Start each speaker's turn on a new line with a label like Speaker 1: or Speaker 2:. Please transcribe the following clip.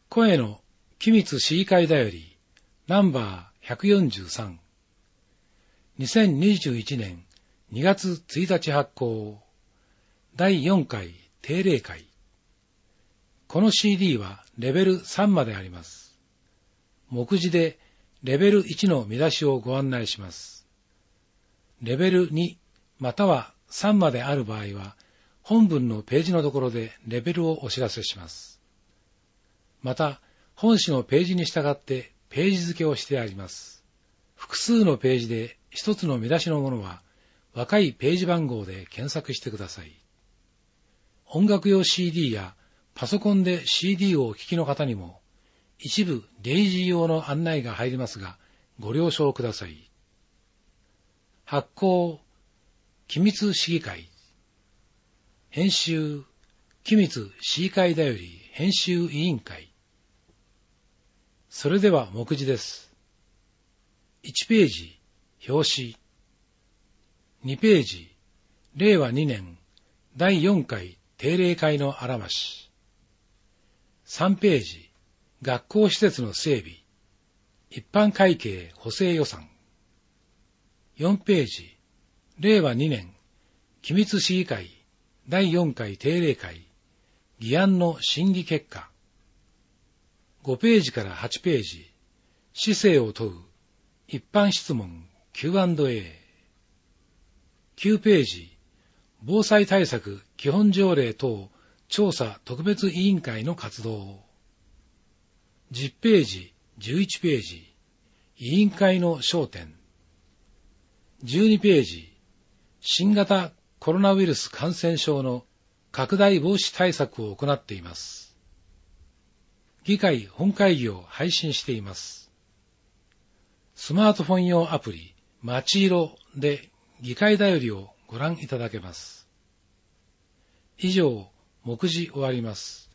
Speaker 1: 声の機密市議会だよりナンバー143 2021年2月1日発行第4回定例会。この CD はレベル3まであります。目次でレベル1の見出しをご案内します。レベル2または3まである場合は本文のページのところでレベルをお知らせします。また、本誌のページに従ってページ付けをしてあります。複数のページで一つの見出しのものは若いページ番号で検索してください。音楽用 CD やパソコンで CD をお聴きの方にも一部デイジー用の案内が入りますがご了承ください。発行、機密市議会。編集、機密市議会だより編集委員会。それでは目次です。1ページ、表紙。2ページ、令和2年第4回定例会のあらまし。3ページ、学校施設の整備。一般会計補正予算。4ページ、令和2年機密市議会第4回定例会議案の審議結果。5ページから8ページ、市政を問う一般質問 Q&A。9ページ、防災対策基本条例等調査特別委員会の活動。10ページ、11ページ、委員会の焦点。12ページ、新型コロナウイルス感染症の拡大防止対策を行っています。議会本会議を配信しています。スマートフォン用アプリまちいろで議会だよりをご覧いただけます。以上、目次終わります。